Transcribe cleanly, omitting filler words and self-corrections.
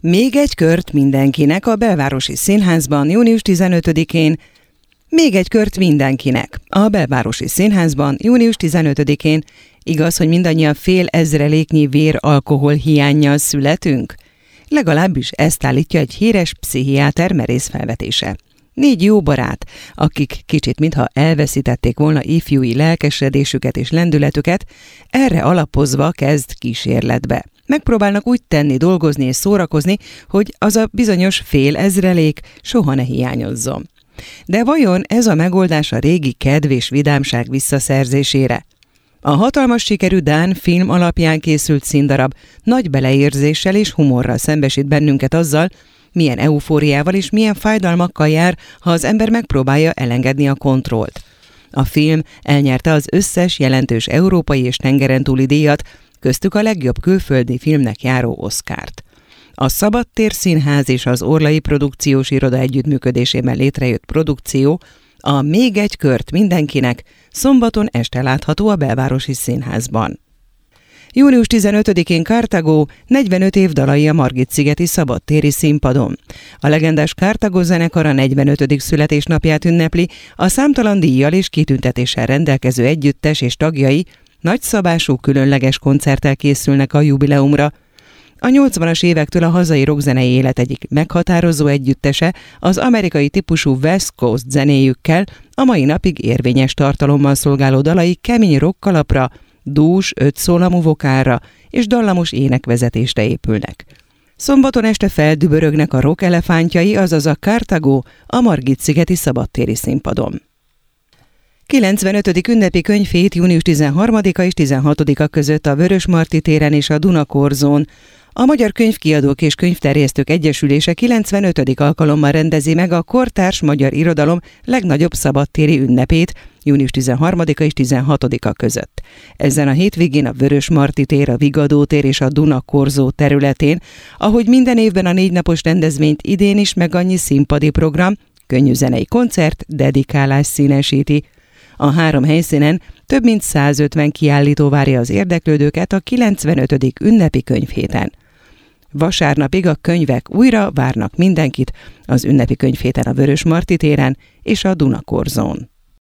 Még egy kört mindenkinek a Belvárosi Színházban június 15-én. Még egy kört mindenkinek a Belvárosi Színházban június 15-én. Igaz, hogy mindannyian fél ezreléknyi vér-alkohol hiánnyal születünk? Legalábbis ezt állítja egy híres pszichiáter merész felvetése. 4 jó barát, akik kicsit mintha elveszítették volna ifjúi lelkesedésüket és lendületüket, erre alapozva kezd kísérletbe. Megpróbálnak úgy tenni, dolgozni és szórakozni, hogy az a bizonyos fél ezrelék soha ne hiányozzon. De vajon ez a megoldás a régi kedv és vidámság visszaszerzésére? A hatalmas sikerű dán film alapján készült színdarab nagy beleérzéssel és humorral szembesít bennünket azzal, milyen eufóriával és milyen fájdalmakkal jár, ha az ember megpróbálja elengedni a kontrollt. A film elnyerte az összes jelentős európai és tengeren túli díjat, köztük a legjobb külföldi filmnek járó Oscart. A Szabadtér Színház és az Orlai Produkciós Iroda együttműködésében létrejött produkció, a Még egy kört mindenkinek szombaton este látható a Belvárosi Színházban. Június 15-én Cartago 45 év dalai a Margit-szigeti szabadtéri színpadon. A legendás Cartago zenekar a 45. születésnapját ünnepli, a számtalan díjjal és kitüntetéssel rendelkező együttes és tagjai nagyszabású különleges koncerttel készülnek a jubileumra. A 80-as évektől a hazai rockzenei élet egyik meghatározó együttese az amerikai típusú West Coast zenéjükkel a mai napig érvényes tartalommal szolgáló dalai kemény rock-kalapra, dús, 5 szólamú vokálra és dallamos énekvezetésre épülnek. Szombaton este feldübörögnek a rock elefántjai, azaz a Cartago a Margit-szigeti szabadtéri színpadon. 95. ünnepi könyvhét június 13-a és 16-a között a Vörösmarty téren és a Dunakorzón. A Magyar Könyvkiadók és Könyvterjesztők Egyesülése 95. alkalommal rendezi meg a kortárs magyar irodalom legnagyobb szabadtéri ünnepét június 13-a és 16-a között. Ezen a hétvégén a Vörösmarty tér, a Vigadó tér és a Dunakorzó területén, ahogy minden évben a 4 napos rendezvényt idén is meg annyi színpadi program, könnyűzenei koncert, dedikálás színesíti. A 3 helyszínen több mint 150 kiállító várja az érdeklődőket a 95. ünnepi könyvhéten. Vasárnapig a könyvek újra várnak mindenkit az ünnepi könyvhéten a Vörösmarty téren és a Dunakorzón.